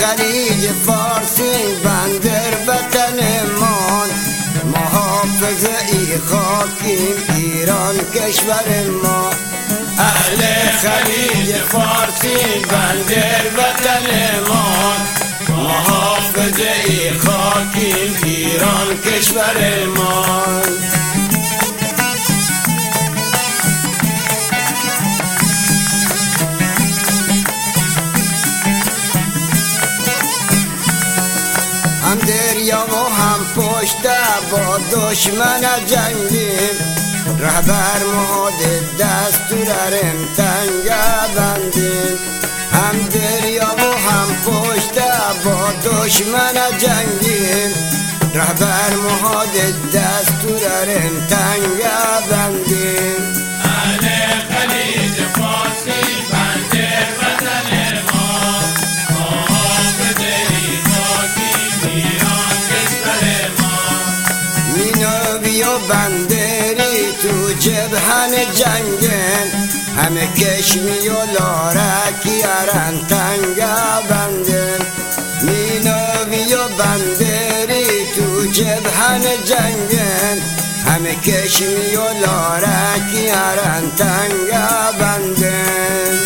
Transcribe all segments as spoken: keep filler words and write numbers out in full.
خلیج فارسی بندر وطنمان، محافظ ای خاکیم ایران کشور ما. اهل خلیج فارسی بندر وطنمان، محافظ ای خاکیم ایران کشور ما. هم دریا و هم پشت با دشمن جنگیم، رهبر مهاد دستورم تنگه بندیم. هم دریا و هم پشت با دشمن جنگیم، رهبر مهاد دستورم تنگه بندیم. اهل خلیج فارسی بندر وطن ما، محافظ ای خاکیم ایران کشور ما. مینوی و بندری تو جبهن جنگن، همه کشمی و لارکی ارن تنگه بندن. مینوی و بندری تو جبهن جنگن، همه کشمی و لارکی ارن تنگه بندن.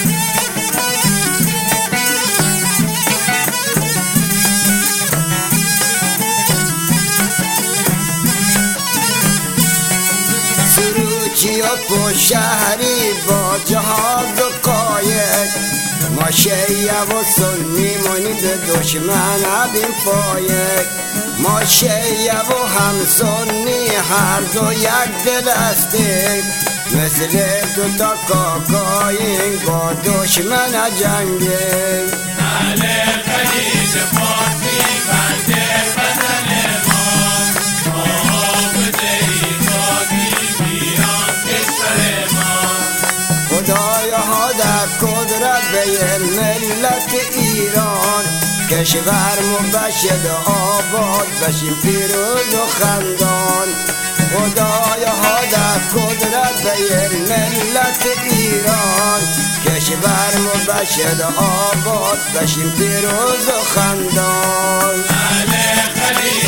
سروچی و پشهری با جهاد و قایق، ما شیعه و سنی منی به دشمن بیم فایق. ما شیعه و هم سنی هر دو یک دل هستیم، مثل دو تا کاکاییم با دشمن جنگیم. اهل خلیج فارسی بندر وطن ما، محافظ ای خاکیم ایران کشور ما. خدایا در قدرت به ملت ایران، کشور مبشد آباد بشیم پیروز و خندان. خدایا در قدرت به ملت ایران، کشور مبشد آباد بشیم پیروز و خندان. اهل خلیج